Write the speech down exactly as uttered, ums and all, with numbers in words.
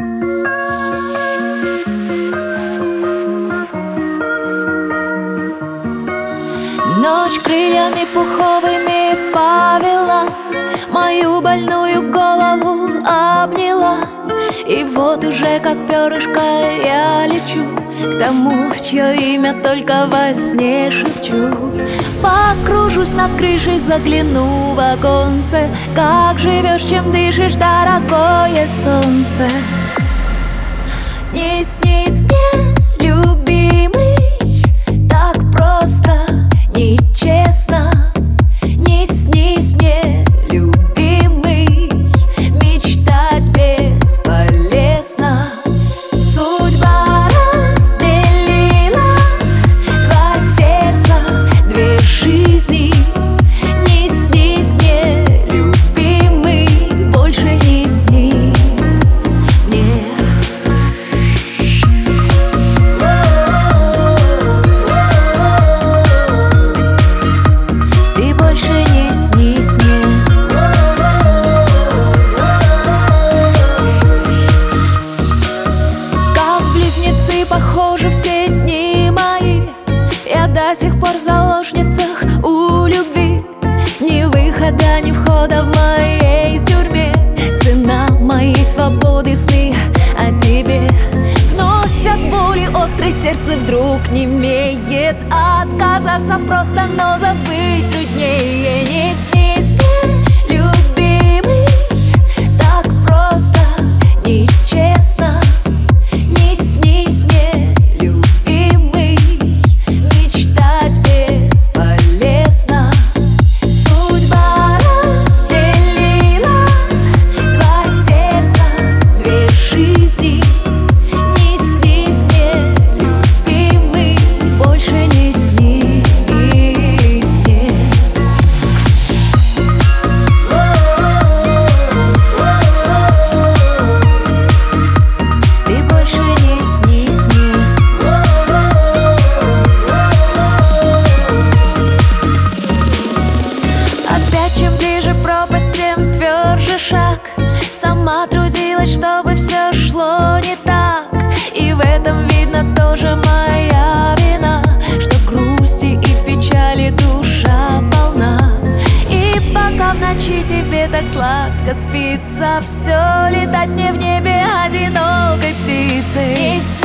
Ночь крыльями пуховыми повела, мою больную голову обняла. И вот уже как перышко я лечу к тому, чье имя только во сне шепчу. Покружусь над крышей, загляну в оконце. Как живешь, чем дышишь, дорогое солнце? Не снись мне, любимый, так просто, нечестно. Не снись мне, любимый, мечтать бесполезно. Судьба разделила два сердца, две жизни. Не снись мне, любимый, больше не снись мне. Ты больше не снись мне. Как близнецы похожи все дни мои. Я до сих пор в заложницах у любви. Ни выхода, ни входа в моей тюрьме. Цена моей свободы сны о тебе. Вновь от боли острое сердце вдруг немеет. Отказаться просто, но забыть труднее. Не снись мне, любимый, так просто, нечестно. Не снись мне, любимый, мечтать бесполезно. Судьба разделила два сердца, две жизни. Не снись мне, любимый, больше не снись мне. Ты больше не снись мне. Опять чем ближе пропасть, тем тверже шаг. Сама трудилась, чтобы все шло не так. И в этом видно тоже моя вина, что грусти и печали душа полна. И пока в ночи тебе так сладко спится, все летать мне в небе одинокой птицей.